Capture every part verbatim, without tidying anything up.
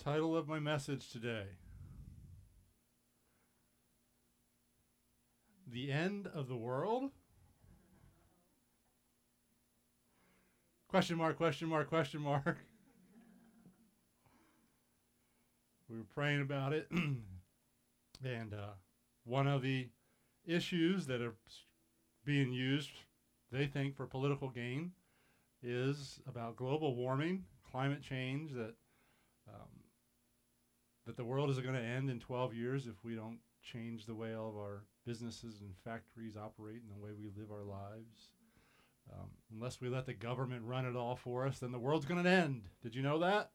Title of my message today: The End of the World? Question mark, question mark, question mark. We were praying about it, and uh, one of the issues that are being used, they think, for political gain is about global warming, climate change, that um, that the world is going to end in twelve years if we don't change the way all of our businesses and factories operate and the way we live our lives. Um, unless we let the government run it all for us, then the world's going to end. Did you know that?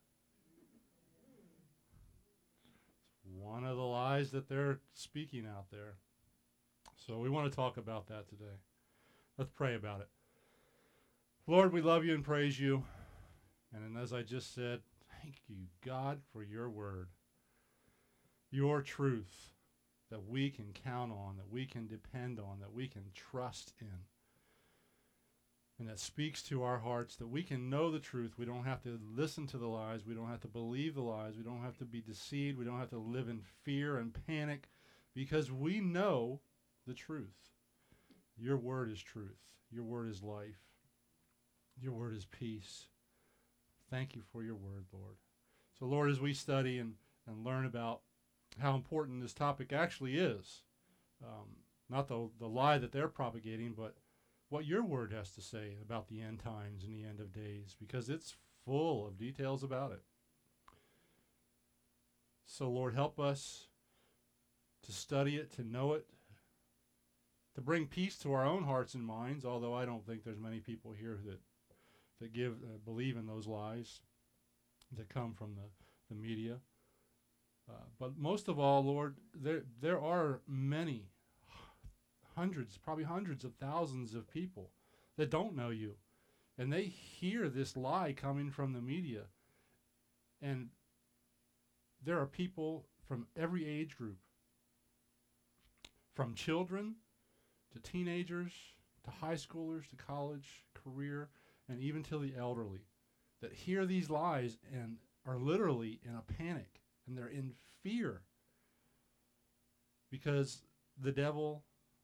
It's one of the lies that they're speaking out there. So we want to talk about that today. Let's pray about it. Lord, we love you and praise you. And as I just said, thank you, God, for your word, your truth that we can count on, that we can depend on, that we can trust in, and that speaks to our hearts, that we can know the truth. We don't have to listen to the lies. We don't have to believe the lies. We don't have to be deceived. We don't have to live in fear and panic, because we know the truth. Your word is truth. Your word is life. Your word is peace. Thank you for your word, Lord. So, Lord, as we study and, and learn about how important this topic actually is, um, not the, the lie that they're propagating, but what your word has to say about the end times and the end of days, because it's full of details about it. So, Lord, help us to study it, to know it, to bring peace to our own hearts and minds, although I don't think there's many people here that that give uh, believe in those lies that come from the, the media. Uh, but most of all, Lord, there there are many, hundreds, probably hundreds of thousands of people that don't know you. And they hear this lie coming from the media. And there are people from every age group, from children to teenagers to high schoolers to college, career, and even to the elderly, that hear these lies and are literally in a panic, and they're in fear because the devil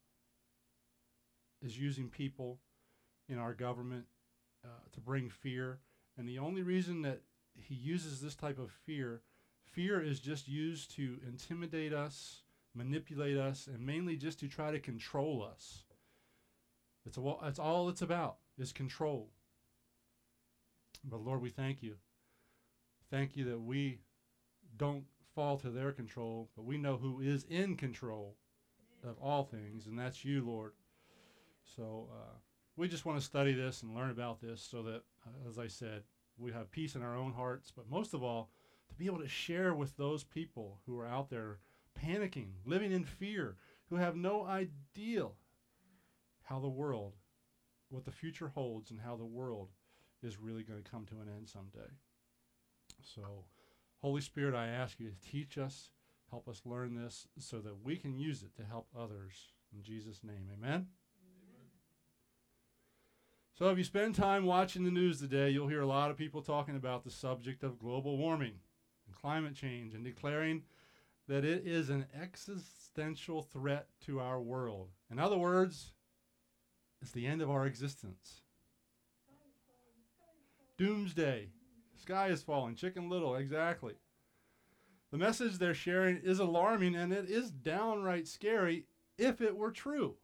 is using people in our government uh, to bring fear. And the only reason that he uses this type of fear, fear is just used to intimidate us, manipulate us, and mainly just to try to control us. It's, a, it's all it's about, is control. But Lord, we thank you. Thank you that we don't fall to their control, but we know who is in control of all things, and that's you, Lord. So uh, we just want to study this and learn about this so that, uh, as I said, we have peace in our own hearts, but most of all, to be able to share with those people who are out there panicking, living in fear, who have no idea how the world, what the future holds, and how the world is really going to come to an end someday. So, Holy Spirit, I ask you to teach us, help us learn this so that we can use it to help others. In Jesus' name, amen? Amen. So if you spend time watching the news today, you'll hear a lot of people talking about the subject of global warming and climate change and declaring that it is an existential threat to our world. In other words, it's the end of our existence. Doomsday. Sky is falling. Chicken Little, exactly. The message they're sharing is alarming, and it is downright scary if it were true.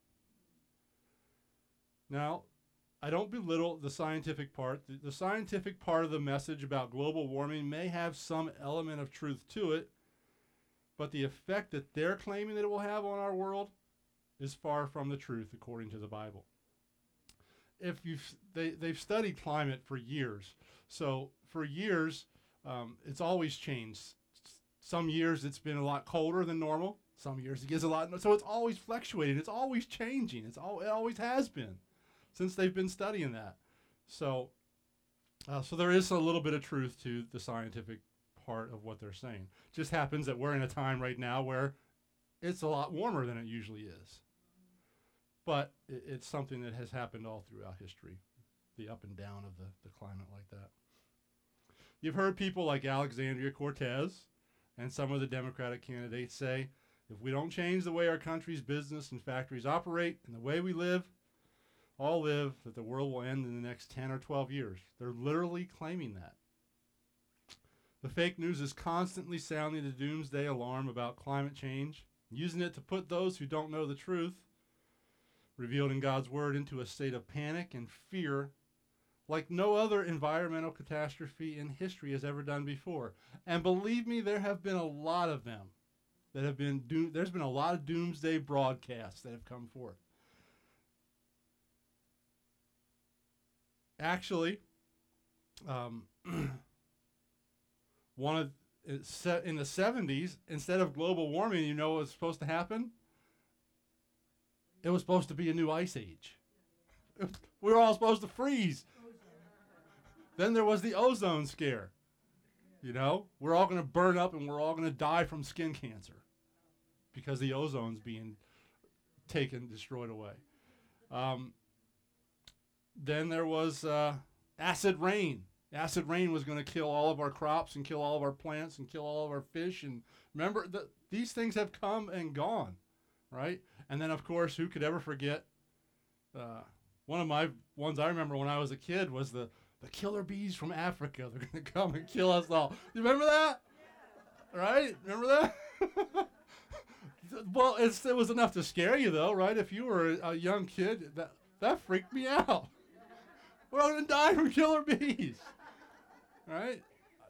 Now, I don't belittle the scientific part. The, the scientific part of the message about global warming may have some element of truth to it, but the effect that they're claiming that it will have on our world is far from the truth according to the Bible. If you've, they, they've studied climate for years. So for years, um, it's always changed. Some years it's been a lot colder than normal. Some years it gets a lot. So it's always fluctuating. It's always changing. It's all, it always has been since they've been studying that. So, uh, so there is a little bit of truth to the scientific part of what they're saying. Just happens that we're in a time right now where it's a lot warmer than it usually is. But it, it's something that has happened all throughout history, the up and down of the, the climate like that. You've heard people like Alexandria Cortez and some of the Democratic candidates say, if we don't change the way our country's business and factories operate and the way we live, all live, that the world will end in the next ten or twelve years. They're literally claiming that. The fake news is constantly sounding the doomsday alarm about climate change, using it to put those who don't know the truth, revealed in God's word, into a state of panic and fear like no other environmental catastrophe in history has ever done before. And believe me, there have been a lot of them that have been, do- there's been a lot of doomsday broadcasts that have come forth. Actually, um, one of in the seventies, instead of global warming, you know what was supposed to happen? It was supposed to be a new ice age. We were all supposed to freeze. Then there was the ozone scare. You know, we're all going to burn up and we're all going to die from skin cancer because the ozone's being taken, destroyed away. Um, then there was uh, acid rain. Acid rain was going to kill all of our crops and kill all of our plants and kill all of our fish. And remember, the, these things have come and gone, right? And then, of course, who could ever forget? Uh, one of my ones I remember when I was a kid was the, the killer bees from Africa. They're going to come and kill us all. You remember that? Right? Remember that? Well, it's, it was enough to scare you, though, right? If you were a, a young kid, that, that freaked me out. We're all going to die from killer bees. Right?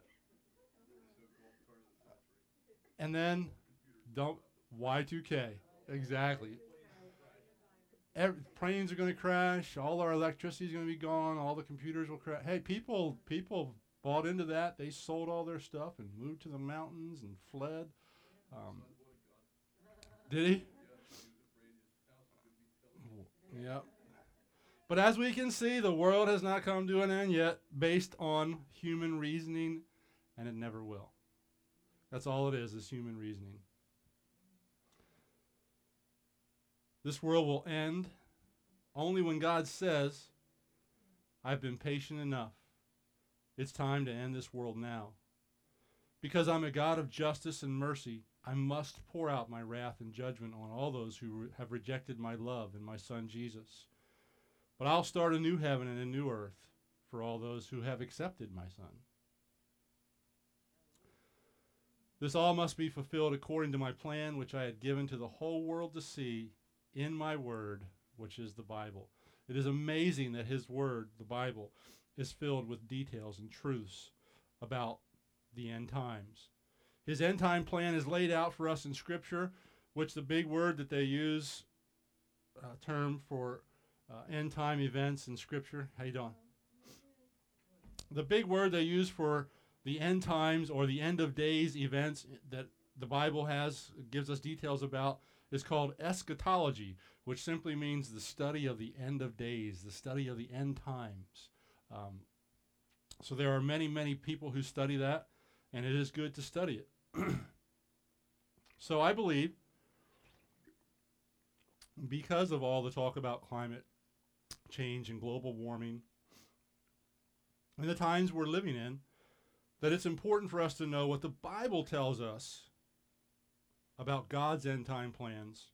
And then don't Y two K. Exactly. Every, planes are going to crash. All our electricity is going to be gone. All the computers will crash. Hey, people people bought into that. They sold all their stuff and moved to the mountains and fled. Um, did he? Yep. But as we can see, the world has not come to an end yet based on human reasoning, and it never will. That's all it is, is human reasoning. This world will end only when God says, I've been patient enough. It's time to end this world now. Because I'm a God of justice and mercy, I must pour out my wrath and judgment on all those who re- have rejected my love in my Son Jesus. But I'll start a new heaven and a new earth for all those who have accepted my Son. This all must be fulfilled according to my plan, which I had given to the whole world to see in my word, which is the Bible. It is amazing that his word, the Bible, is filled with details and truths about the end times. His end time plan is laid out for us in Scripture, which the big word that they use, uh, term for Uh, end time events in Scripture. How you doing? The big word they use for the end times or the end of days events that the Bible has, gives us details about, is called eschatology, which simply means the study of the end of days, the study of the end times. Um, so there are many, many people who study that, and it is good to study it. So I believe, because of all the talk about climate change and global warming and the times we're living in, that it's important for us to know what the Bible tells us about God's end time plans.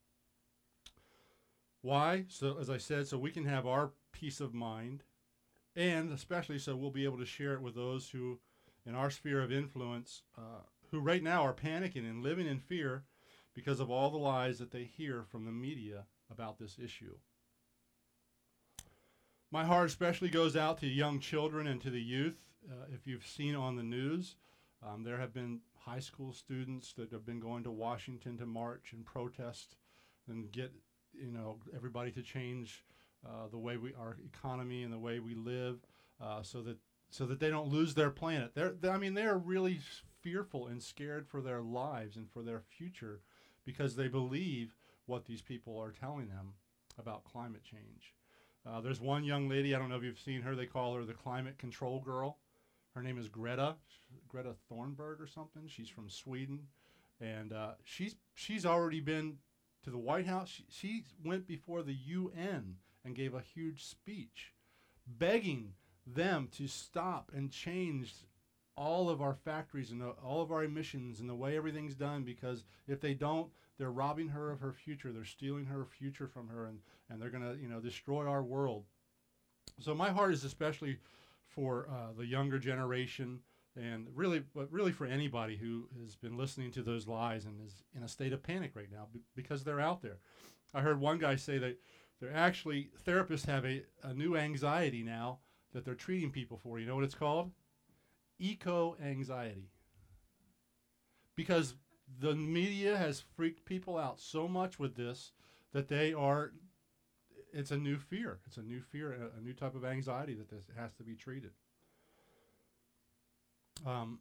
Why? So, as I said, so we can have our peace of mind, and especially so we'll be able to share it with those who, in our sphere of influence, uh, who right now are panicking and living in fear because of all the lies that they hear from the media about this issue. My heart especially goes out to young children and to the youth. Uh, if you've seen on the news, um, there have been high school students that have been going to Washington to march and protest and get, you know, everybody to change uh, the way we, our economy and the way we live, uh, so that so that they don't lose their planet. They're, they, I mean, they're really fearful and scared for their lives and for their future because they believe what these people are telling them about climate change. Uh, there's one young lady, I don't know if you've seen her, they call her the climate control girl. Her name is Greta, Greta Thunberg or something. She's from Sweden. And uh, she's she's already been to the White House. She, she went before the U N and gave a huge speech begging them to stop and change all of our factories and uh, all of our emissions and the way everything's done, because if they don't, they're robbing her of her future. They're stealing her future from her, and, and they're going to, you know, destroy our world. So my heart is especially for uh, the younger generation, and really, but really for anybody who has been listening to those lies and is in a state of panic right now b- because they're out there. I heard one guy say that they're actually, therapists have a, a new anxiety now that they're treating people for. You know what it's called? Eco-anxiety. Because the media has freaked people out so much with this that they are, it's a new fear. It's a new fear, a, a new type of anxiety that this has to be treated. Um,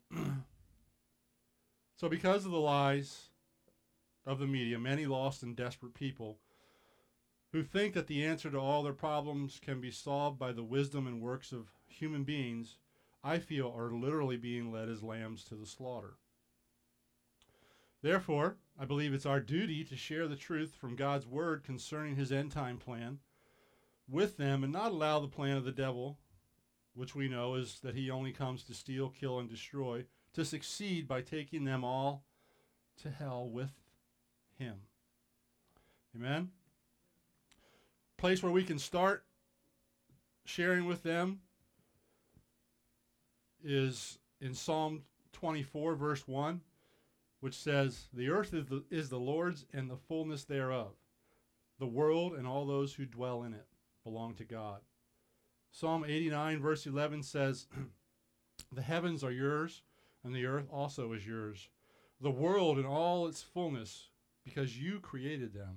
so because of the lies of the media, many lost and desperate people who think that the answer to all their problems can be solved by the wisdom and works of human beings, I feel are literally being led as lambs to the slaughter. Therefore, I believe it's our duty to share the truth from God's word concerning his end time plan with them and not allow the plan of the devil, which we know is that he only comes to steal, kill, and destroy, to succeed by taking them all to hell with him. Amen? Place where we can start sharing with them is in Psalm twenty-four, verse one, which says, "The earth is the, is the Lord's and the fullness thereof. The world and all those who dwell in it belong to God." Psalm eighty-nine, verse eleven says, "The heavens are yours, and the earth also is yours. The world and all its fullness, because you created them."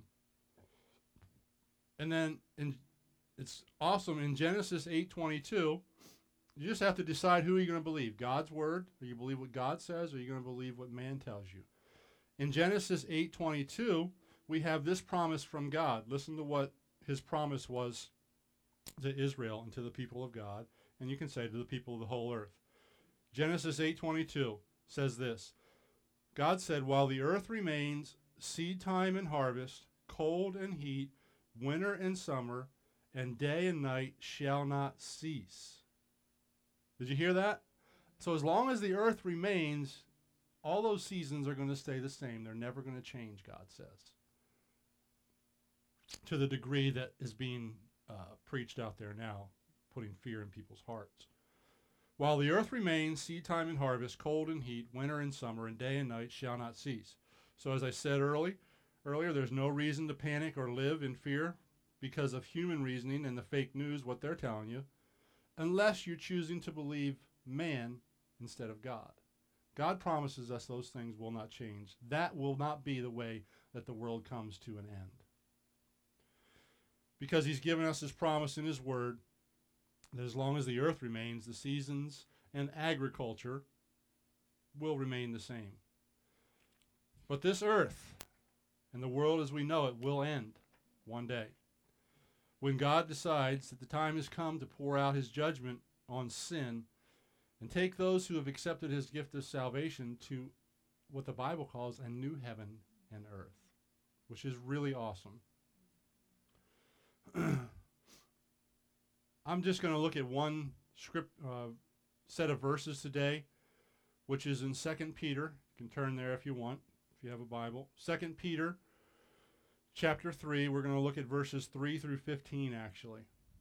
And then in, it's awesome in Genesis eight twenty-two, you just have to decide who you're going to believe. God's word, or you believe what God says, or you're going to believe what man tells you. In Genesis eight twenty-two, we have this promise from God. Listen to what his promise was to Israel and to the people of God, and you can say to the people of the whole earth. Genesis eight twenty-two says this, "God said, while the earth remains, seed time and harvest, cold and heat, winter and summer, and day and night shall not cease." Did you hear that? So as long as the earth remains, all those seasons are going to stay the same. They're never going to change, God says, to the degree that is being uh, preached out there now, putting fear in people's hearts. "While the earth remains, seed time and harvest, cold and heat, winter and summer, and day and night shall not cease." So as I said early, earlier, there's no reason to panic or live in fear because of human reasoning and the fake news, what they're telling you, unless you're choosing to believe man instead of God. God promises us those things will not change. That will not be the way that the world comes to an end. Because he's given us his promise in his word that as long as the earth remains, the seasons and agriculture will remain the same. But this earth and the world as we know it will end one day, when God decides that the time has come to pour out his judgment on sin and take those who have accepted his gift of salvation to what the Bible calls a new heaven and earth, which is really awesome. I'm just going to look at one script uh, set of verses today, which is in Second Peter. You can turn there if you want, if you have a Bible. Second Peter chapter three, we're going to look at verses three through fifteen, actually.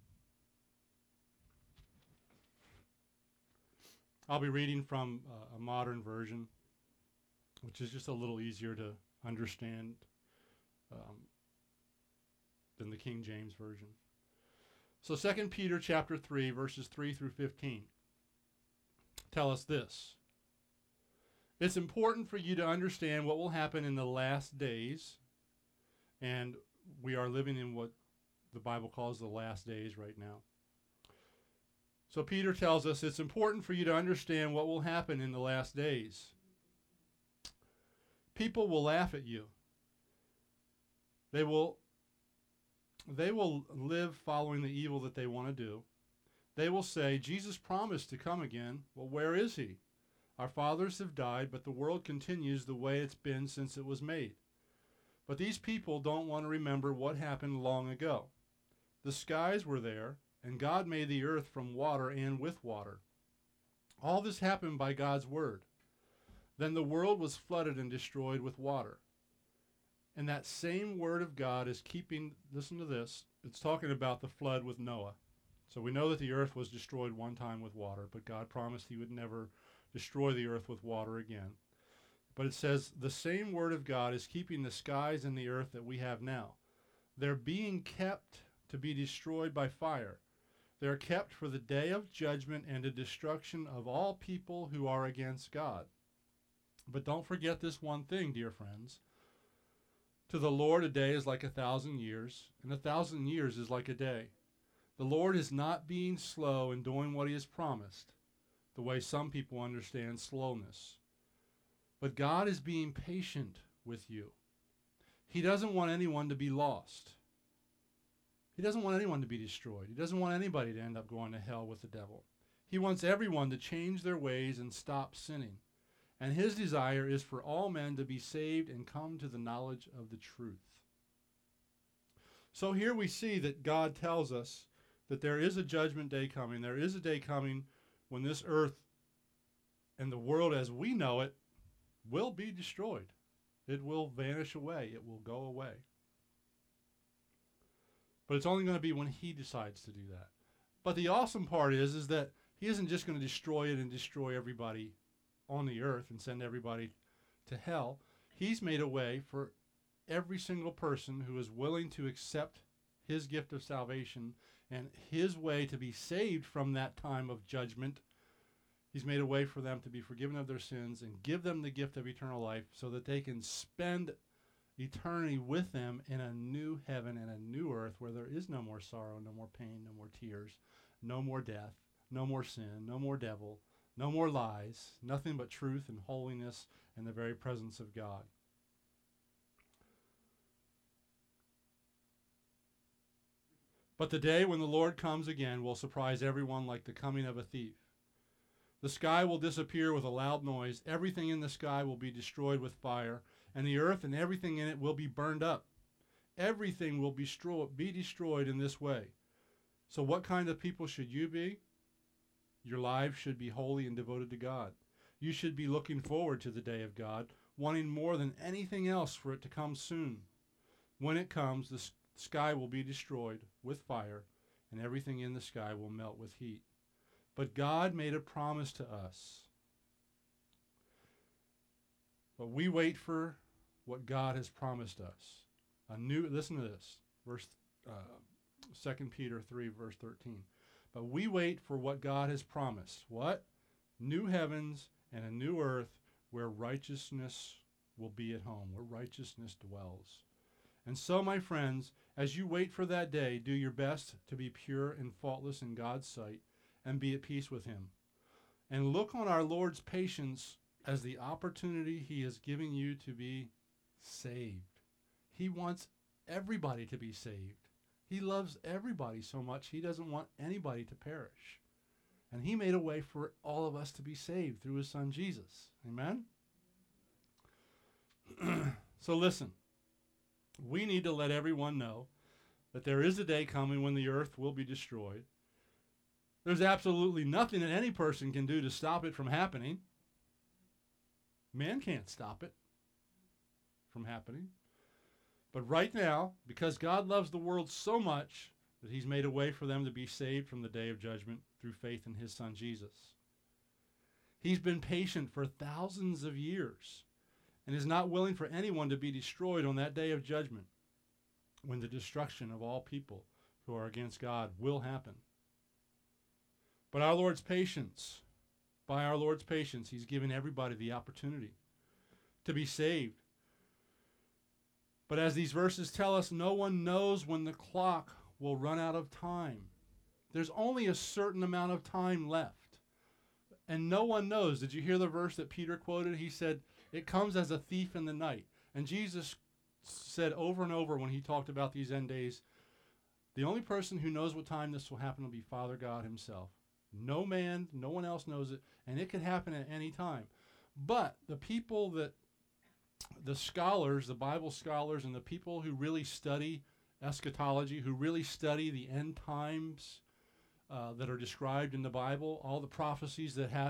I'll be reading from uh, a modern version, which is just a little easier to understand um, than the King James Version. So Second Peter chapter three, verses three through fifteen, tell us this. "It's important for you to understand what will happen in the last days," and we are living in what the Bible calls the last days right now. So Peter tells us it's important for you to understand what will happen in the last days. People will laugh at you. They will, they will live following the evil that they want to do. They will say, "Jesus promised to come again. Well, where is he? Our fathers have died, but the world continues the way it's been since it was made." But these people don't want to remember what happened long ago. The skies were there, and God made the earth from water and with water. All this happened by God's word. Then the world was flooded and destroyed with water. And that same word of God is keeping, listen to this, it's talking about the flood with Noah. So we know that the earth was destroyed one time with water, but God promised he would never destroy the earth with water again. But it says the same word of God is keeping the skies and the earth that we have now. They're being kept to be destroyed by fire. They're kept for the day of judgment and the destruction of all people who are against God. But don't forget this one thing, dear friends. To the Lord, a day is like a thousand years, and a thousand years is like a day. The Lord is not being slow in doing what he has promised, the way some people understand slowness. But God is being patient with you. He doesn't want anyone to be lost. He doesn't want anyone to be destroyed. He doesn't want anybody to end up going to hell with the devil. He wants everyone to change their ways and stop sinning. And his desire is for all men to be saved and come to the knowledge of the truth. So here we see that God tells us that there is a judgment day coming. There is a day coming when this earth and the world as we know it will be destroyed. It will vanish away. It will go away. But it's only going to be when he decides to do that. But the awesome part is, is that he isn't just going to destroy it and destroy everybody on the earth and send everybody to hell. He's made a way for every single person who is willing to accept his gift of salvation and his way to be saved from that time of judgment. He's made a way for them to be forgiven of their sins and give them the gift of eternal life so that they can spend eternity with them in a new heaven and a new earth where there is no more sorrow, no more pain, no more tears, no more death, no more sin, no more devil, no more lies, nothing but truth and holiness and the very presence of God. But the day when the Lord comes again will surprise everyone like the coming of a thief. The sky will disappear with a loud noise. Everything in the sky will be destroyed with fire, and the earth and everything in it will be burned up. Everything will be, stro- be destroyed in this way. So what kind of people should you be? Your lives should be holy and devoted to God. You should be looking forward to the day of God, wanting more than anything else for it to come soon. When it comes, the sky will be destroyed with fire, and everything in the sky will melt with heat. But God made a promise to us. But we wait for what God has promised us. A new, listen to this, verse uh, Second Peter three, verse thirteen. But we wait for what God has promised. What? New heavens and a new earth where righteousness will be at home, where righteousness dwells. And so, my friends, as you wait for that day, do your best to be pure and faultless in God's sight and be at peace with him. And look on our Lord's patience as the opportunity he is giving you to be saved. He wants everybody to be saved. He loves everybody so much, he doesn't want anybody to perish. And he made a way for all of us to be saved through his son Jesus. Amen? So listen, we need to let everyone know that there is a day coming when the earth will be destroyed. There's absolutely nothing that any person can do to stop it from happening. Man can't stop it from happening. But right now, because God loves the world so much that he's made a way for them to be saved from the day of judgment through faith in his son Jesus. He's been patient for thousands of years and is not willing for anyone to be destroyed on that day of judgment when the destruction of all people who are against God will happen. But our Lord's patience, by our Lord's patience, he's given everybody the opportunity to be saved. But as these verses tell us, no one knows when the clock will run out of time. There's only a certain amount of time left. And no one knows. Did you hear the verse that Peter quoted? He said, it comes as a thief in the night. And Jesus said over and over when he talked about these end days, the only person who knows what time this will happen will be Father God himself. No man, no one else knows it, and it could happen at any time. But the people that, the scholars, the Bible scholars, and the people who really study eschatology, who really study the end times uh, that are described in the Bible, all the prophecies that had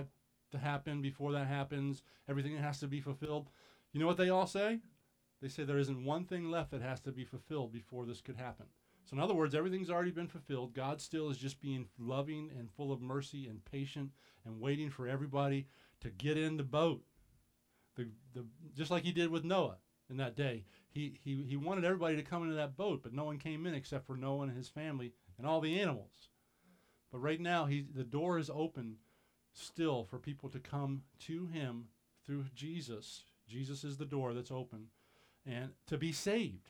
to happen before that happens, everything that has to be fulfilled. You know what they all say? They say there isn't one thing left that has to be fulfilled before this could happen. So in other words, everything's already been fulfilled. God still is just being loving and full of mercy and patient and waiting for everybody to get in the boat. The, the, just like he did with Noah in that day. He, he, he wanted everybody to come into that boat, but no one came in except for Noah and his family and all the animals. But right now, he, the door is open still for people to come to him through Jesus. Jesus is the door that's open. And to be saved.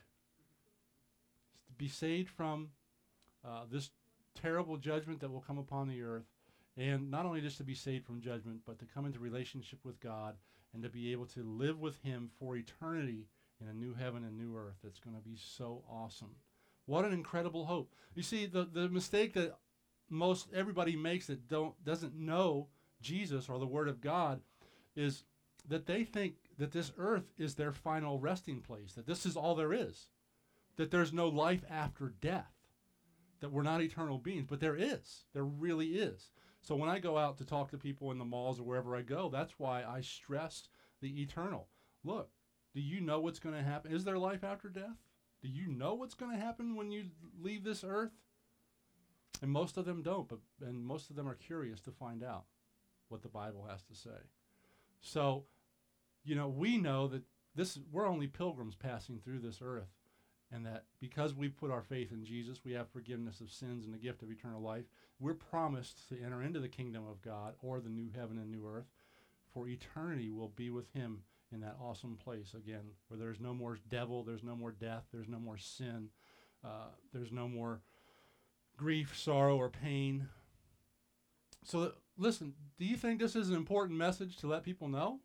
To be saved from uh, this terrible judgment that will come upon the earth. And not only just to be saved from judgment, but to come into relationship with God and to be able to live with him for eternity in a new heaven and new earth. That's going to be so awesome. What an incredible hope. You see, the, the mistake that most everybody makes that don't doesn't know Jesus or the Word of God is that they think that this earth is their final resting place, that this is all there is, that there's no life after death, that we're not eternal beings, but there is. There really is. So when I go out to talk to people in the malls or wherever I go, that's why I stress the eternal. Look, do you know what's going to happen? Is there life after death? Do you know what's going to happen when you leave this earth? And most of them don't, but and most of them are curious to find out what the Bible has to say. So, you know, we know that this we're only pilgrims passing through this earth, and that because we put our faith in Jesus, we have forgiveness of sins and the gift of eternal life. We're promised to enter into the kingdom of God, or the new heaven and new earth. For eternity, we'll be with him in that awesome place again, where there's no more devil, there's no more death, there's no more sin, uh, there's no more grief, sorrow, or pain. So, that, listen, do you think this is an important message to let people know?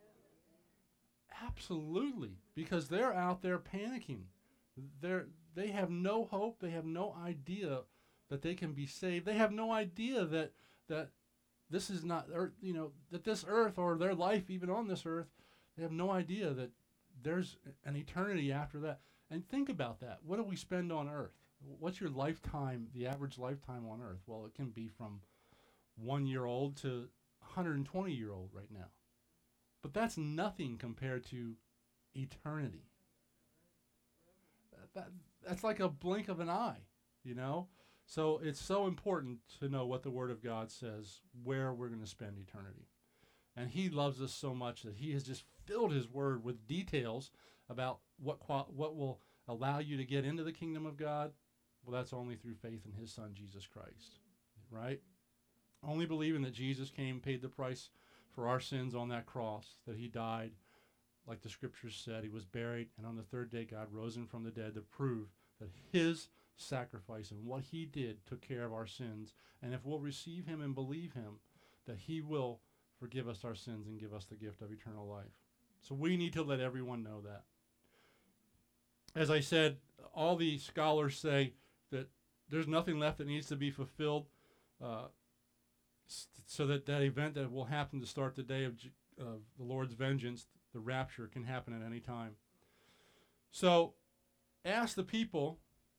Absolutely, because they're out there panicking. They're, they have no hope. They have no idea that they can be saved. They have no idea that that this is not, earth, you know, that this earth or their life, even on this earth, they have no idea that there's an eternity after that. And think about that. What do we spend on earth? What's your lifetime, the average lifetime on earth? Well, it can be from one year old to one hundred twenty year old right now. But that's nothing compared to eternity. That, that, that's like a blink of an eye, you know? So it's so important to know what the Word of God says, where we're going to spend eternity. And he loves us so much that he has just filled his Word with details about what qual- what will allow you to get into the kingdom of God. Well, that's only through faith in his Son, Jesus Christ, right? Only believing that Jesus came, paid the price for our sins on that cross, that he died, like the scriptures said, he was buried, and on the third day God rose him from the dead to prove that his sacrifice and what he did took care of our sins. And if we'll receive him and believe him, that he will forgive us our sins and give us the gift of eternal life. So we need to let everyone know that. As I said, all the scholars say that there's nothing left that needs to be fulfilled uh, so that that event that will happen to start the day of, of the Lord's vengeance, the rapture, can happen at any time. So ask the people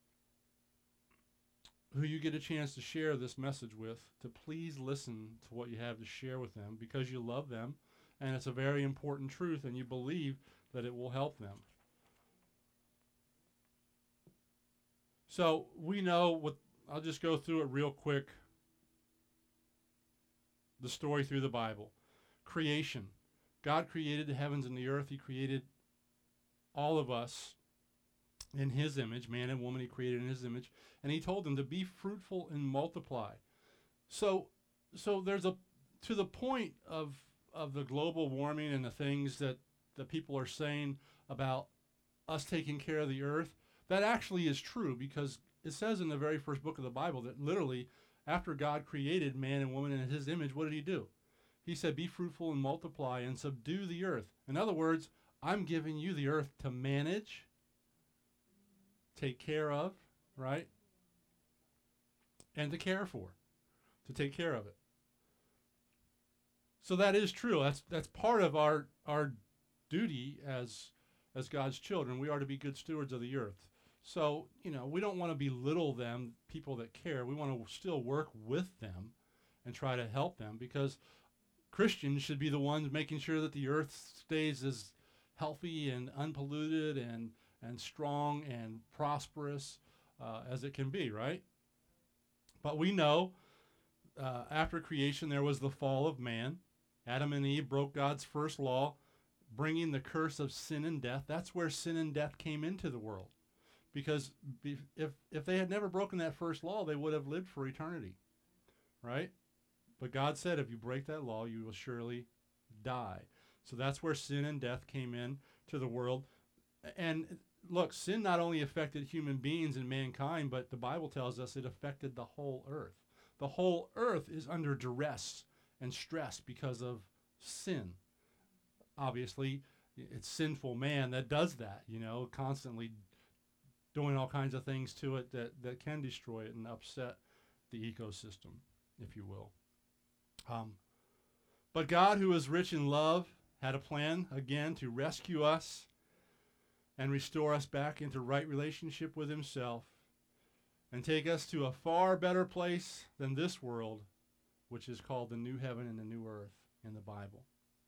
who you get a chance to share this message with to please listen to what you have to share with them, because you love them and it's a very important truth and you believe that it will help them. So we know what, I'll just go through it real quick. The story through the Bible. Creation. God created the heavens and the earth. He created all of us in his image, man and woman he created in his image, and he told them to be fruitful and multiply. So so there's a, to the point of of the global warming and the things that the people are saying about us taking care of the earth, that actually is true, because it says in the very first book of the Bible that literally after God created man and woman in his image, what did he do? He said, be fruitful and multiply and subdue the earth. In other words, I'm giving you the earth to manage, take care of, right? And to care for, to take care of it. So that is true. That's that's part of our our duty as as God's children. We are to be good stewards of the earth. So, you know, we don't want to belittle them, people that care. We want to still work with them and try to help them, because Christians should be the ones making sure that the earth stays as healthy and unpolluted and, and strong and prosperous uh, as it can be, right? But we know uh, after creation there was the fall of man. Adam and Eve broke God's first law, bringing the curse of sin and death. That's where sin and death came into the world. Because if, if they had never broken that first law, they would have lived for eternity, right? But God said, if you break that law, you will surely die. So that's where sin and death came in to the world. And look, sin not only affected human beings and mankind, but the Bible tells us it affected the whole earth. The whole earth is under duress and stress because of sin. Obviously, it's sinful man that does that, you know, constantly doing all kinds of things to it that, that can destroy it and upset the ecosystem, if you will. Um, but God, who is rich in love, had a plan, again, to rescue us and restore us back into right relationship with himself and take us to a far better place than this world, which is called the new heaven and the new earth in the Bible.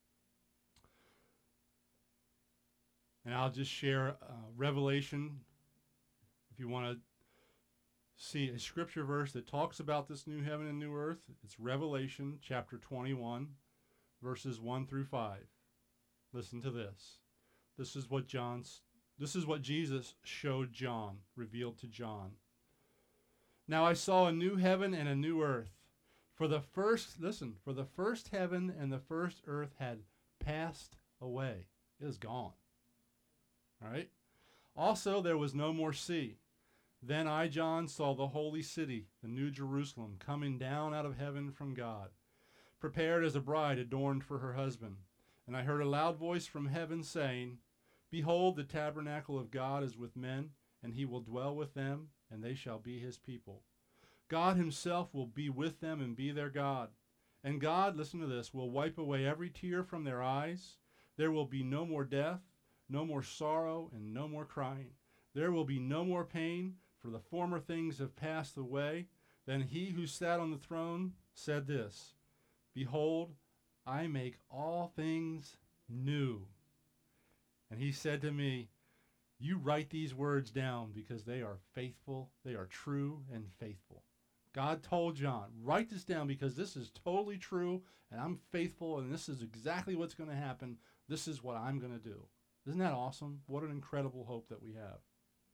And I'll just share uh, Revelation. If you want to see a scripture verse that talks about this new heaven and new earth, it's Revelation chapter twenty-one, verses one through five. Listen to this. This is what John's this is what Jesus showed John, revealed to John. Now I saw a new heaven and a new earth. For the first, listen, for the first heaven and the first earth had passed away. It is gone. All right? Also, there was no more sea. Then I, John, saw the holy city, the new Jerusalem, coming down out of heaven from God, prepared as a bride adorned for her husband. And I heard a loud voice from heaven saying, Behold, the tabernacle of God is with men, and he will dwell with them, and they shall be his people. God himself will be with them and be their God. And God, listen to this, will wipe away every tear from their eyes. There will be no more death, no more sorrow, and no more crying. There will be no more pain, for the former things have passed away. Then he who sat on the throne said this, Behold, I make all things new. And he said to me, You write these words down because they are faithful, they are true and faithful. God told John, write this down because this is totally true and I'm faithful and this is exactly what's going to happen. This is what I'm going to do. Isn't that awesome? What an incredible hope that we have.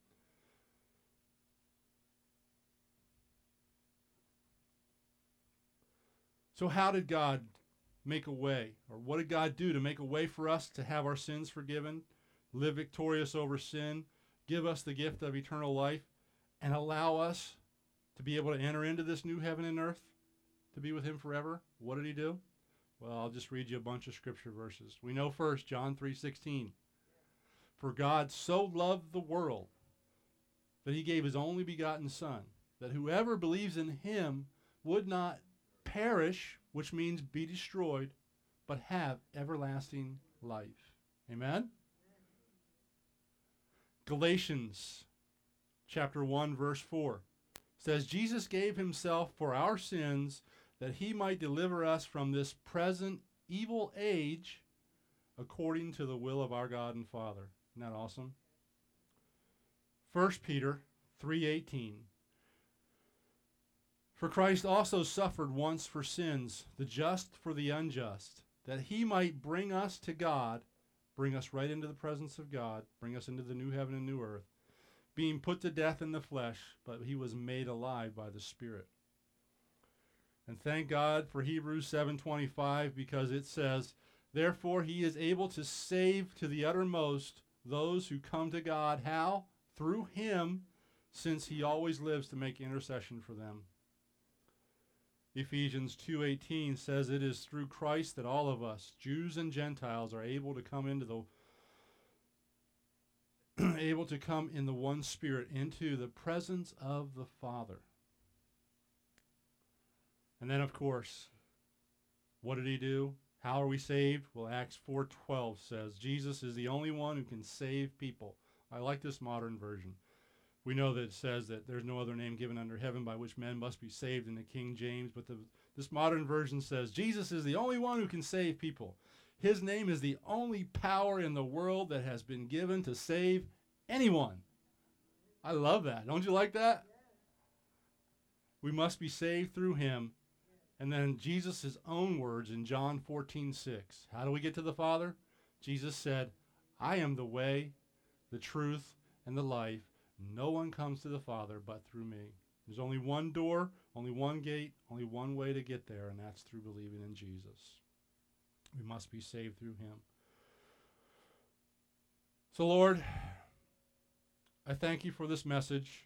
So how did God make a way? Or what did God do to make a way for us to have our sins forgiven, live victorious over sin, give us the gift of eternal life, and allow us to be able to enter into this new heaven and earth, to be with him forever? What did he do? Well, I'll just read you a bunch of scripture verses. We know first, John three sixteen. For God so loved the world that he gave his only begotten Son, that whoever believes in him would not perish, which means be destroyed, but have everlasting life. Amen? Galatians chapter one, verse four says, Jesus gave himself for our sins that he might deliver us from this present evil age according to the will of our God and Father. Isn't that awesome? First Peter three eighteen. For Christ also suffered once for sins, the just for the unjust, that he might bring us to God, bring us right into the presence of God, bring us into the new heaven and new earth, being put to death in the flesh, but he was made alive by the Spirit. And thank God for Hebrews seven twenty-five, because it says, Therefore he is able to save to the uttermost those who come to God. How? Through him, since he always lives to make intercession for them. Ephesians two eighteen says it is through Christ that all of us, Jews and Gentiles, are able to come into the able to come in the one Spirit into the presence of the Father. And then, of course, what did he do? How are we saved? Well, Acts four twelve says Jesus is the only one who can save people. I like this modern version. We know that it says that there's no other name given under heaven by which men must be saved in the King James, but the, This modern version says, Jesus is the only one who can save people. His name is the only power in the world that has been given to save anyone. I love that. Don't you like that? We must be saved through him. And then Jesus' own words in John fourteen six. How do we get to the Father? Jesus said, I am the way, the truth, and the life. No one comes to the Father but through me. There's only one door, only one gate, only one way to get there, and that's through believing in Jesus. We must be saved through him. So, Lord, I thank you for this message.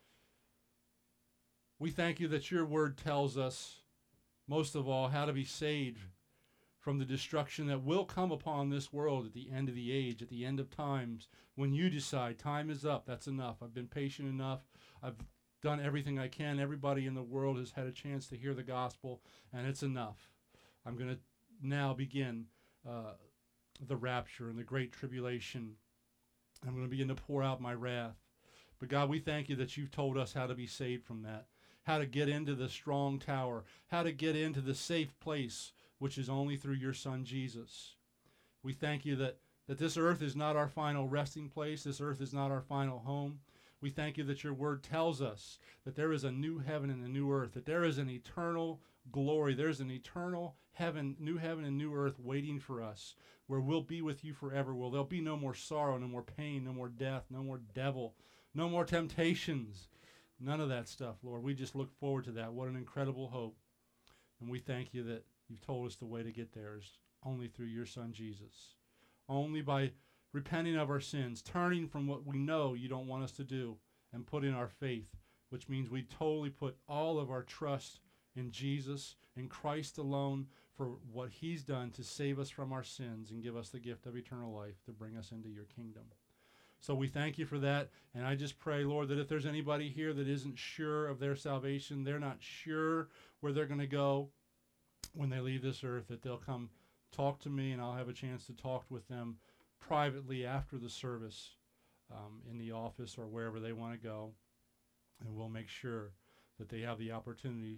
We thank you that your word tells us, most of all, how to be saved from the destruction that will come upon this world at the end of the age, at the end of times, when you decide time is up, that's enough. I've been patient enough. I've done everything I can. Everybody in the world has had a chance to hear the gospel, and it's enough. I'm going to now begin uh, the rapture and the great tribulation. I'm going to begin to pour out my wrath. But God, we thank you that you've told us how to be saved from that, how to get into the strong tower, how to get into the safe place, which is only through your Son, Jesus. We thank you that, that this earth is not our final resting place. This earth is not our final home. We thank you that your word tells us that there is a new heaven and a new earth, that there is an eternal glory. There's an eternal heaven, new heaven and new earth waiting for us, where we'll be with you forever, where there'll be no more sorrow, no more pain, no more death, no more devil, no more temptations, none of that stuff, Lord. We just look forward to that. What an incredible hope. And we thank you that you've told us the way to get there is only through your Son, Jesus. Only by repenting of our sins, turning from what we know you don't want us to do, and putting our faith, which means we totally put all of our trust in Jesus, in Christ alone, for what he's done to save us from our sins and give us the gift of eternal life to bring us into your kingdom. So we thank you for that. And I just pray, Lord, that if there's anybody here that isn't sure of their salvation, they're not sure where they're going to go when they leave this earth, that they'll come talk to me and I'll have a chance to talk with them privately after the service um, in the office or wherever they want to go. And we'll make sure that they have the opportunity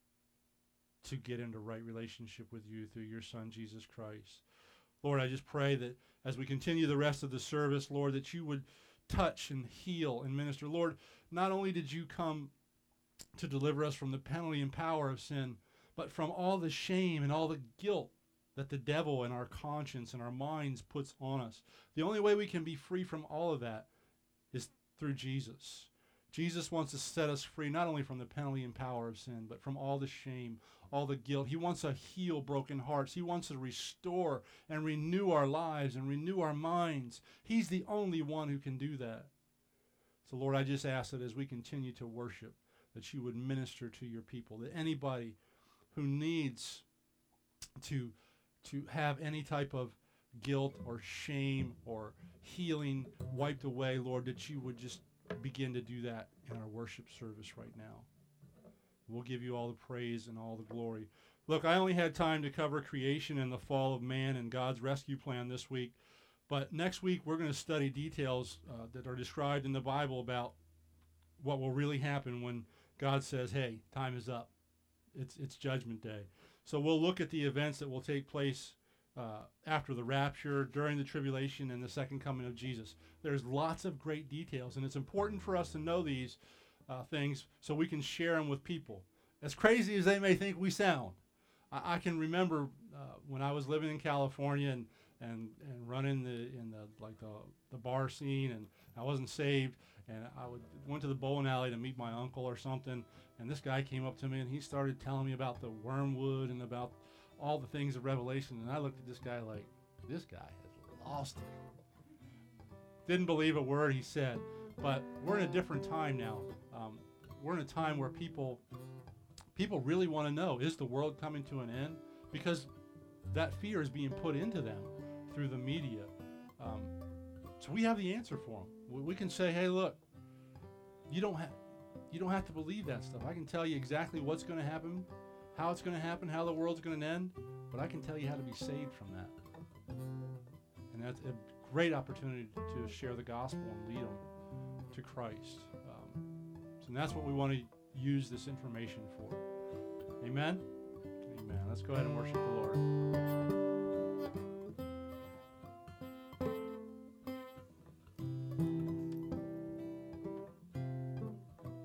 to get into right relationship with you through your Son, Jesus Christ. Lord, I just pray that as we continue the rest of the service, Lord, that you would touch and heal and minister. Lord, not only did you come to deliver us from the penalty and power of sin, but from all the shame and all the guilt that the devil and our conscience and our minds puts on us. The only way we can be free from all of that is through Jesus. Jesus wants to set us free, not only from the penalty and power of sin, but from all the shame, all the guilt. He wants to heal broken hearts. He wants to restore and renew our lives and renew our minds. He's the only one who can do that. So, Lord, I just ask that as we continue to worship, that you would minister to your people, that anybody who needs to, to have any type of guilt or shame or healing wiped away, Lord, that you would just begin to do that in our worship service right now. We'll give you all the praise and all the glory. Look, I only had time to cover creation and the fall of man and God's rescue plan this week. But next week, we're going to study details uh, that are described in the Bible about what will really happen when God says, hey, time is up. It's, it's Judgment Day. So we'll look at the events that will take place uh, after the rapture, during the tribulation, and the second coming of Jesus. There's lots of great details, and it's important for us to know these uh, things so we can share them with people. As crazy as they may think we sound, I, I can remember uh, when I was living in California and and and running the in the like the the bar scene, and I wasn't saved, and I would went to the bowling alley to meet my uncle or something, and this guy came up to me and he started telling me about the wormwood and about all the things of Revelation, and I looked at this guy like, this guy has lost it. Didn't believe a word he said, but we're in a different time now. Um, we're in a time where people people really want to know, is the world coming to an end? Because that fear is being put into them through the media. Um, so we have the answer for them. We, we can say, hey, look, you don't have you don't have to believe that stuff. I can tell you exactly what's going to happen, how it's going to happen, how the world's going to end, but I can tell you how to be saved from that. And that's a great opportunity to share the gospel and lead them to Christ. Um, so that's what we want to use this information for. Amen? Amen. Let's go ahead and worship the Lord.